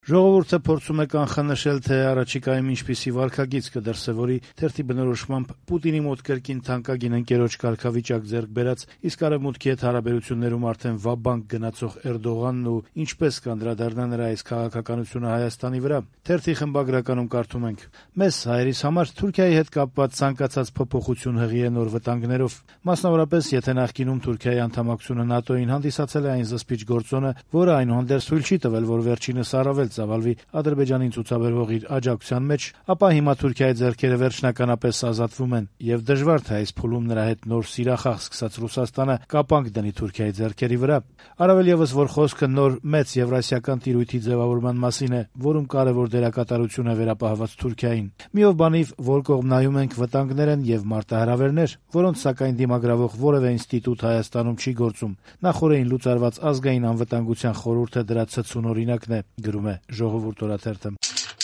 Ժողովուրդը փորձում է կանխանշել, թե առաջիկայում ինչպիսի վարքագիծ կդրսևորի թերթի բնորոշմամբ Պուտինի մոտ կրկին թանկագին ընկերոջ կարգավիճակ ձեռք բերած, իսկ արևմուտքի հետ հարաբերություններում արդեն վաբանկ գնացող Էրդողանն ու ինչպես կանդրադառնա նրա այս քաղաքականությունը Հայաստանի վրա։ Թերթի խմբագրականում կարդում ենք. «Մեզ հայերիս համար Թուրքիայի հետ կապված ցանկացած փոփոխություն հղի է նոր վտանգներով, մասնավորապես եթե նախկինում Թուրքիայի անդամակցությունը ՆԱՏՕ-ին հանդիսացել է այն զսպիչ գործոնը, որը այնուհանդերձ թույլ չի տվել, որ վերջինս առավել ծավալվի Ադրբեջանին ցուցաբերվող իր աջակցության մեջ, ապա հիմա Թուրքիայի ձեռքերը վերջնականապես ազատվում են, եւ դժվար թե այս փուլում նրա հետ նոր սիրախաղ սկսած Ռուսաստանը կապանք դնի Թուրքիայի ձեռքերի վրա։ Առավել եւս, որ խոսքը նոր մեծ եվրասիական տիրույթի ձևավորման մասին է, որում կարեւոր դերակատարություն է վերապահված Թուրքիային։ Միով բանիվ, որ կողմ նայում ենք, վտանգներ են եւ մարտահրավերներ, որոնց սակայն դիմագրավող որևէ ինստիտուտ Հայաստանում չի գործում։ Նախորդին լուծարված ազգային անվտանգության խորհուրդը դրա ցցուն օրինակն է», գրում է Ժողովուրդ օրաթերթը։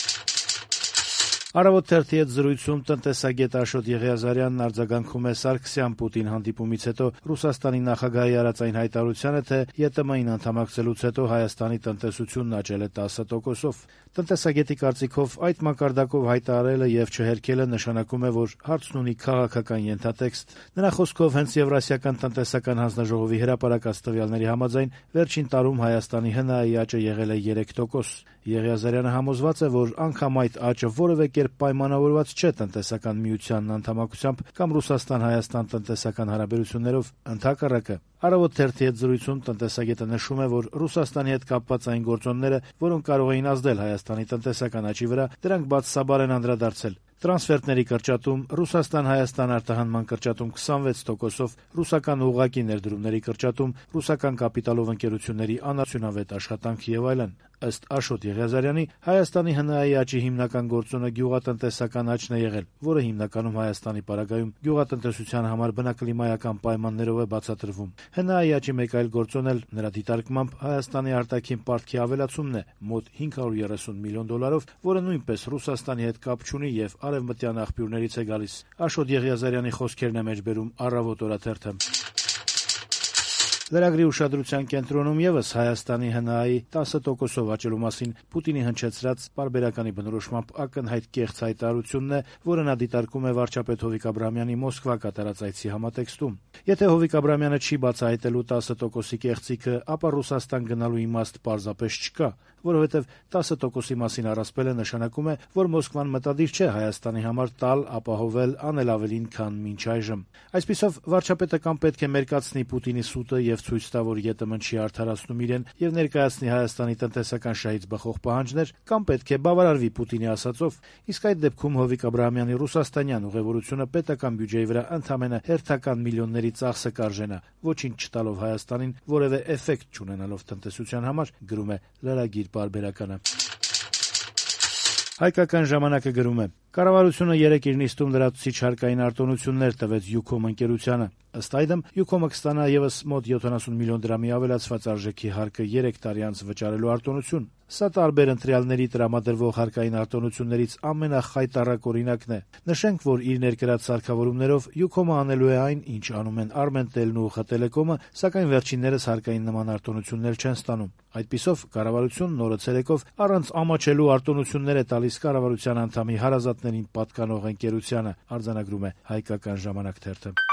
Առավոտ թերթի հետ զրույցում տնտեսագետ Աշոտ Եղիազարյանն արձագանքում է Սարգսյան-Պուտին հանդիպումից հետո Ռուսաստանի նախագահի արած այն հայտարարությանը, թե ԵՏՄ-ին անդամակցելուց հետո Հայաստանի տնտեսությունն աճել է 10%-ով։ Տնտեսագետի կարծիքով այդ մակարդակով հայտարարելը եւ չհերքելը նշանակում է, որ հարցն ունի քաղաքական ենթատեքստ։ Նրա խոսքով հենց Եվրասիական տնտեսական հանձնաժողովի հրապարակած տվյալների համաձայն վերջին տարում Հայաստանի ՀՆԱ-ի աճը եղել է 3%։ Եղիազարյանը համոզված է, որ անգամ այդ աճը որևէ կերպ պայմանավորված չէ տնտեսական միությանն անդամակցությամբ կամ Ռուսաստան-Հայաստան տնտեսական հարաբերություններով, ընդհակառակը։ Առավոտ թերթի հետ զրույցում տնտեսագետը նշում է, որ Ռուսաստանի հետ կապված այն գործոնները, որոնք կարող էին ազդել Հայաստանի տնտեսական աճի վրա, դրանք բացասաբար են անդրադարձել։ Տրանսֆերտների կրճատում, Ռուսաստան-Հայաստան արտահանման կրճատում 26%-ով, ռուսական ուղղակի ներդրումների կրճատում, ռուսական կապիտալով ընկերությունների անարդյունավետ աշխատանք եւ այլն։ Ըստ Աշոտ Եղիազարյանի, Հայաստանի ՀՆԱ-ի աճի հիմնական գործոնը գյուղատնտեսական աճն է եղել, որը հիմնականում Հայաստանի պարագայում գյուղատնտեսության համար բնակլիմայական պայմաններով է բացատրվում։ ՀՆԱ-ի աճի մեկ այլ գործոն էլ նրա դիտարկմամբ Հայաստանի արտաքին պարտքի ավելացումն է, մոտ $530 միլիոն, որը նույնպես Ռուսաստանի հետ կապ չունի եւ արևմտյան աղբյուրներից է գալիս։ Աշոտ Եղիազարյանի խոսքերն է մեջբերում Առավոտ օրաթերթը։ Լրագրի ուշադրության կենտրոնում եւս Հայաստանի ՀՆԱ-ի 10%-ով աճելու մասին Պուտինի հնչեցրած պարբերականի բնորոշմամբ ակնհայտ կեղծ հայտարարությունն է, որը նա դիտարկում է վարչապետ Հովիկ Աբրահամյանի Մոսկվա կատարած այցի համատեքստում։ Եթե Հովիկ Աբրահամյանը չի բացահայտելու 10%-ի կեղծիքը, ապա Ռուսաստան գնալու իմաստ պարզապես չկա, որովհետև 10%-ի մասին առասպելը նշանակում է, որ Մոսկվան մտադիր չէ Հայաստանի համար տալ, ապահովել, անել ավելին, քան մինչ այժմ։ Այսպիսով, վարչապետը կամ պետք է մերկացնի Պուտինի սուտը եւ ցույց տա, որ ԵՏՄ-ն չի արդարացնում իրեն եւ ներկայացնի Հայաստանի տնտեսական շահից բխող պահանջներ, կամ պետք է բավարարվի Պուտինի ասածով, իսկ այդ դեպքում Հովիկ Աբրահամյանի ռուսաստանյան ուղևորությունը պետական բյուջեի վրա ընդամենը հերթական միլիոնների ծախսը կարժենա, ոչինչ չտալով Հայաստանին, որևէ էֆեկտ չունենալով տնտեսության համար, գրում է լրագիր պարբերականը։ Հայկական ժամանակը գրում է. Կառավարությունը երեկ իր նիստում լրացուցիչ հարկային արտոնություններ տվեց Յուքոմ ընկերությանը։ Ըստ այդմ, Յուքոմը կստանա եւս մոտ 70 միլիոն դրամի ավելացված արժեքի հարկը 3 տարի անց վճարելու արտոնություն։ Սա տարբեր ընտրյալների տրամադրվող հարկային արտոնություններից ամենախայտառակ օրինակն է։ Նշենք, որ իր ներկրած սարքավորումներով Յուքոմը անելու է այն, ինչ անում են Armentel-ն ու ԽՏելեկոմը, սակայն վերջիններս հարկային նման արտոնություններ չեն ստանում։ Այդպիսով, կառավարությունն օրը ցերեկով առանց ամաչելու արտոնություններ է տալիս կառավարության անդամի հարազատներին պատկանող ընկերությանը, արձանագրում է Հայկական ժամանակ թերթը։